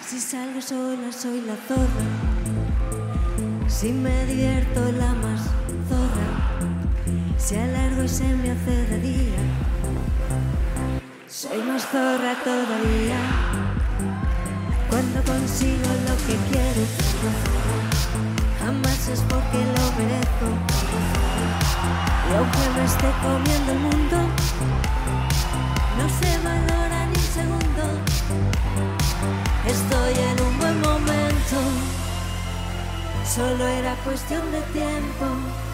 Si salgo sola soy la zorra, si me divierto la más zorra, si alargo y se me hace de día, soy más zorra todavía. Cuando consigo lo que quiero, jamás es porque lo merezco. Y aunque me esté comiendo el mundo, no se valora ni un segundo. Estoy en un buen momento, solo era cuestión de tiempo.